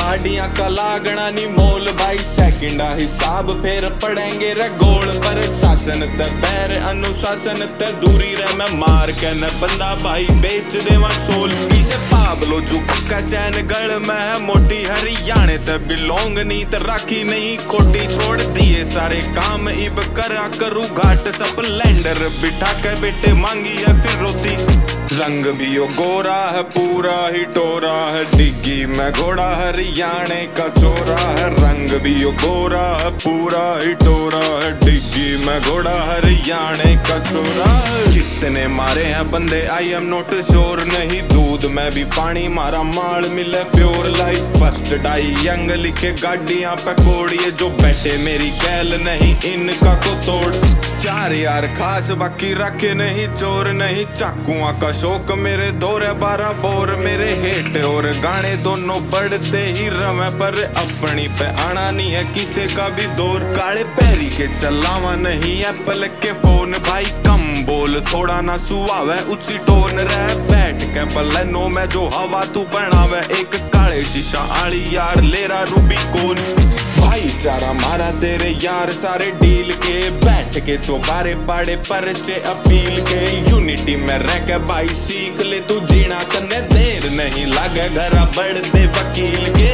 गाड़ियां का लागना नी मोल भाई, सेकंडा हिसाब फिर पड़ेंगे रे गोल पर। शासन ते बैर अनुशासन ते दूरी रे, मैं मार के न बंदा भाई बेच देवा सोल। इसे पाबलो जू पक्का चैन गल में है मोटी, हरियाणे ते बिलोंग नी ते राखी नहीं खोटी। छोड़ दिए सारे काम इब करा करूँ घाट, सब लैंडर बिठा के बेटे मांगी है फिर रोती। रंग भी यो गोरा है पूरा ही टोरा है, डिग्गी में घोड़ा हरियाणे का चोरा है। रंग भी यो गोरा है पूरा ही टोरा है, डिग्गी में घोड़ा हरियाणे का चोरा है। कितने मारे हैं बंदे आई एम नॉट श्योर, नहीं दूध में भी पानी मारा माल मिले pure. Life first die young लिखे गाड़ियां पे कोड, ये जो बैठे मेरी कैल नहीं इनका को तोड़। चार यार खास बाकी रखे नहीं चोर, नहीं चाकुआ का शौक मेरे दौरे 12 बोर। मेरे हेट और गाने दोनों बढ़ते ही रमे, पर अपनी पे आना नहीं है किसी का भी दौर। काले पैरी के चलावा नहीं एप्पल के फोन, भाई कम बोल थोड़ा ना सुहावे उसी टोन रह। बैठ के बलेनो में जो हवा तू बनावे, एक काले शीशा आली यार लेरा रूबी कौन। भाईचारा मारा तेरे यार सारे डील के, बैठ के चौबारे पाड़े परचे अपील के। यूनिटी में रह के भाई सीख ले तू जीना, कन्ने देर नहीं लागे घरा बढ़ दे वकील के।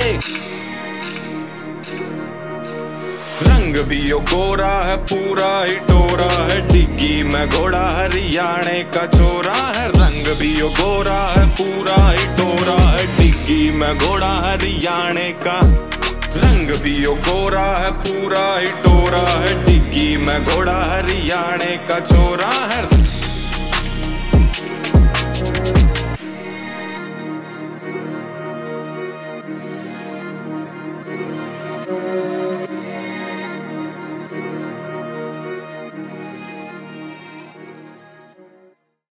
रंग भी यो गोरा है पूरा ही टोरा है, डिग्गी में घोड़ा हरियाणे का चोरा है। रंग भी यो गोरा है पूरा ही टोरा है, डिग्गी में घोड़ा हरियाणे का। रंग भी यो गोरा है पूरा ही टोरा है, डिग्गी में घोड़ा हरियाणे का चोरा है।